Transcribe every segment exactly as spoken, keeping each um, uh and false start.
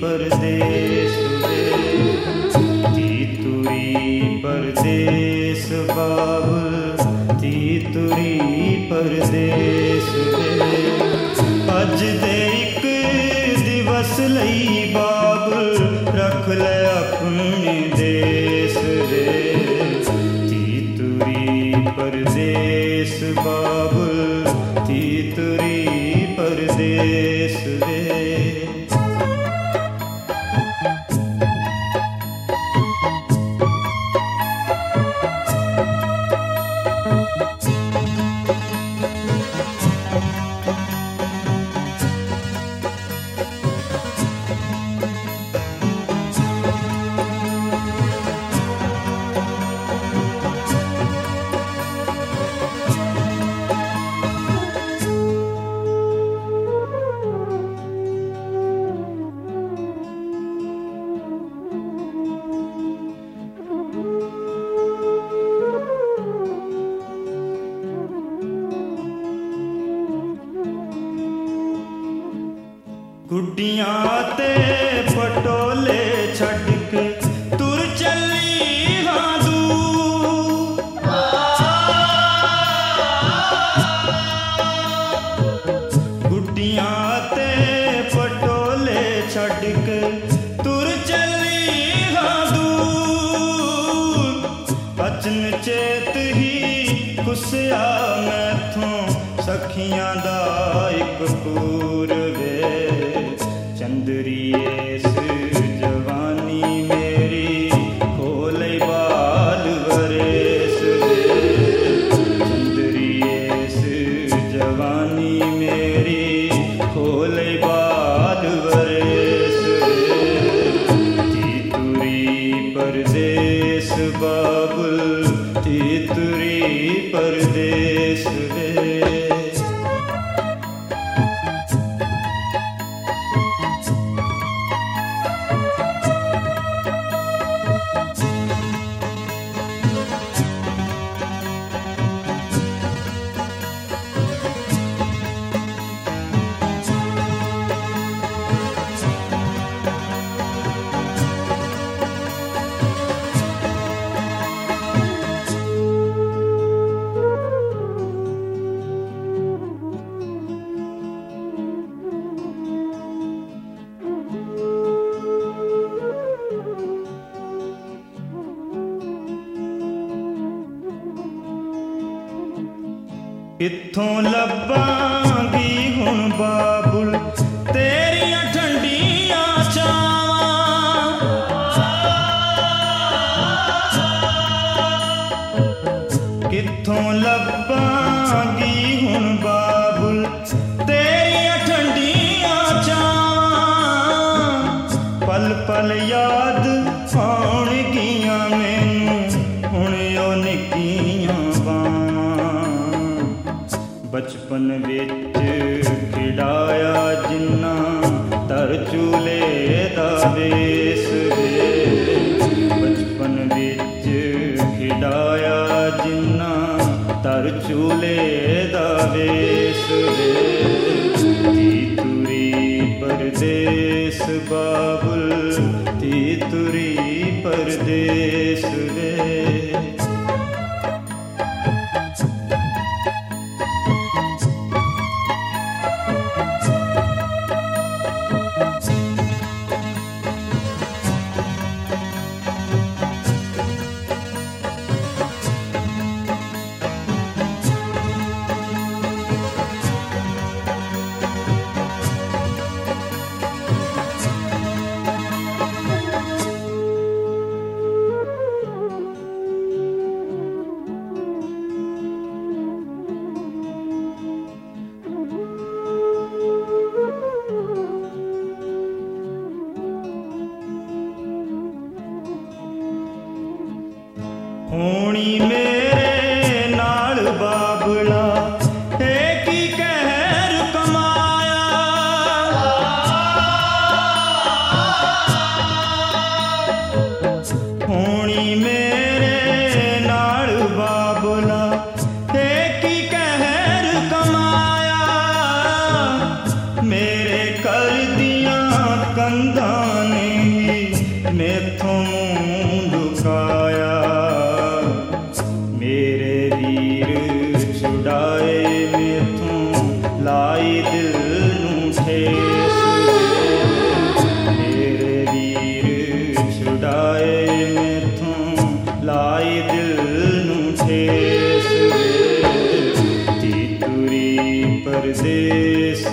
परदेस वे, तीतुरी परदेस बाबुल, तीतुरी परदेस वे। अज दे इक दिवस लई बाबुल रख ले अपने देस वे, तीतुरी परदेस बाबुल, तीतुरी परदेस वे। गुड्डियां ते पटोले छड़ के तुर चली हां दूर, गुड्डियां ते पटोले छड़ के तुर चली हां दूर। अचन चेत ही कुसिया मैथों सखियां दा इक पूर वे, चंदरी इस जवानी मेरी खोले बाल वरेस वे, चंदरी इस जवानी मेरी खोले बाल वरेस वे। तीतुरी परदेस बाबुल, तीतुरी परदेस वे। कित्थों लब्भांगी हुण बाबुल तेरियां ठंडियां छावां, कित्थों लब्भांगी हुण बाबुल तेरियां ठंडियां छावां। पल पल याद आउणगियां मैनू हुण ओ निक्कियां बचपन विच खिडाया जिन्ना तर चूले दा वेस वे, बचपन विच खिडाया जिन्ना तर चूले दा वेस वे। तीतुरी परदेस बाबुल, तीतुरी परदेस वे।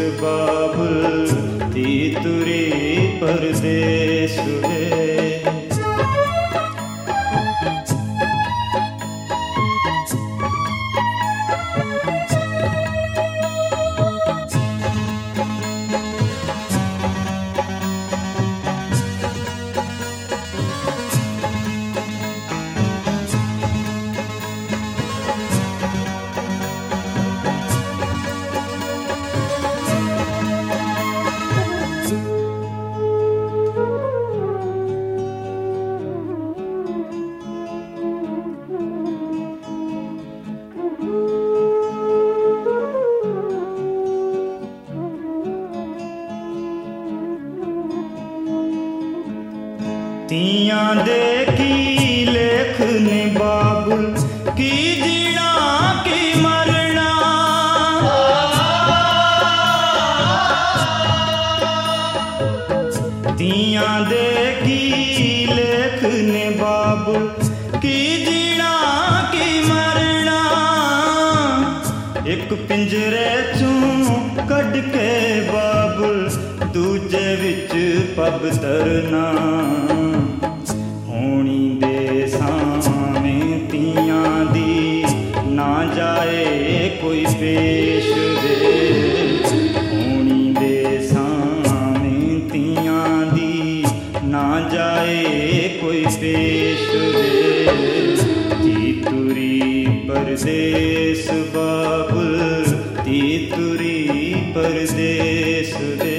बाबुल ती तुरी परदेस वे। तियां दे की लेख ने बाबुल की जीना की मरना। तियां दे की लेख ने बाबुल की जीना की मरना। एक पिंजरे चों कढ़ के बाबुल दूजे विच पब तरना। होनी दे सावें तियां दी ना जाए कोई पेश दे। होनी दे सावें तियां दी ना जाए कोई पेश दे। ती तुरी परदेस बाबुल ती तुरी परदेस दे।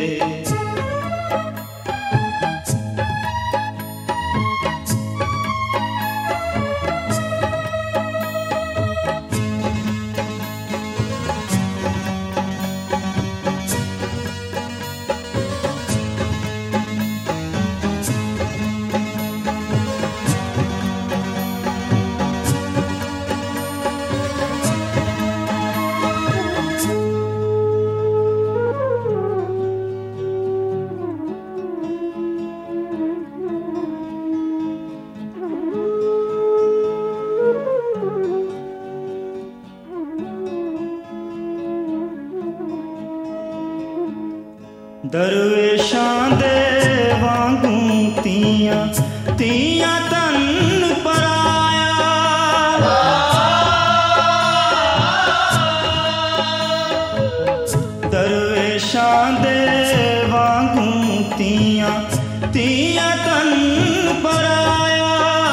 दरवेशां दे वांगू तियां तियां तन पराया। दरवेशां दे वांगू तियां तियां तन पराया।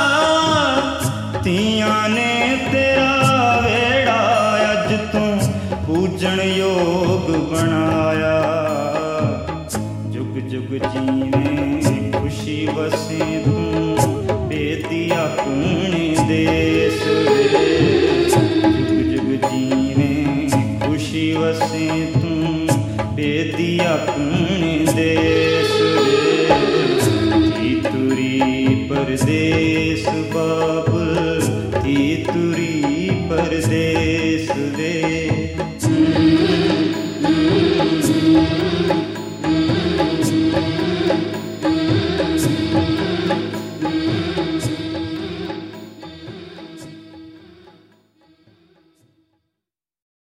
तियां ने तेरा वेड़ा अज तू पूजन योग बनाया। जुग जुग जीवें खुशी वसे तू बेदी अपने देश वे। जुग जुग जीवें खुशी वसे तू बेदी अपने देश वे। ती तुरी परदेस बाबुल ती तुरी परदेस वे।